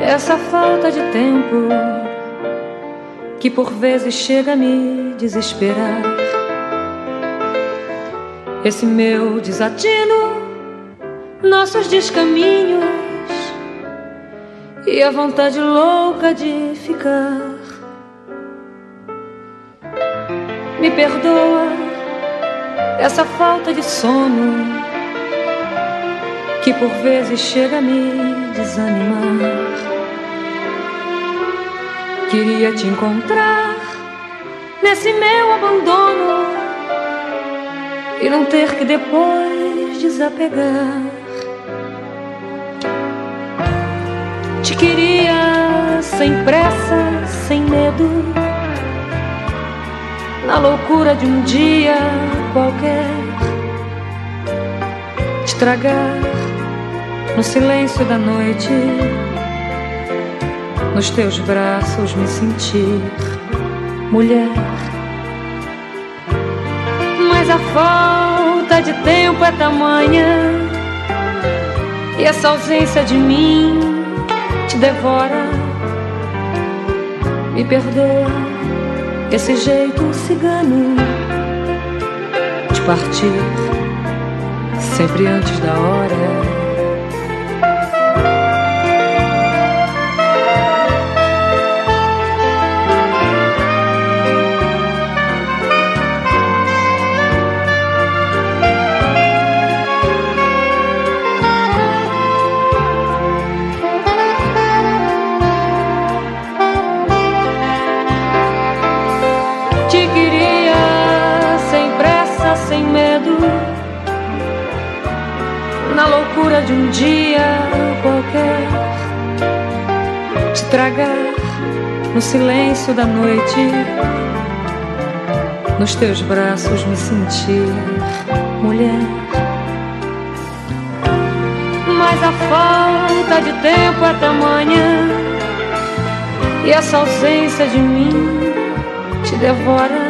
Essa falta de tempo que por vezes chega a me desesperar. Esse meu desatino, nossos descaminhos e a vontade louca de ficar. Me perdoa essa falta de sono que por vezes chega a me desanimar. Queria te encontrar nesse meu abandono e não ter que depois desapegar. Te queria sem pressa, sem medo, na loucura de um dia qualquer, te tragar no silêncio da noite, nos teus braços me sentir mulher. Mas a falta de tempo é tamanha e essa ausência de mim te devora. Me perdoa esse jeito cigano de partir sempre antes da hora. Na loucura de um dia qualquer, te tragar no silêncio da noite, nos teus braços me sentir mulher. Mas a falta de tempo é tamanha e essa ausência de mim te devora.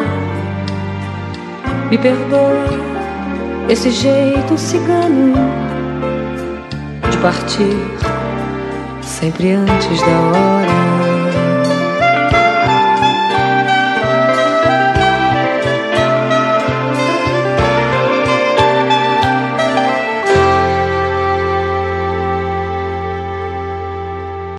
Me perdoa esse jeito cigano de partir sempre antes da hora.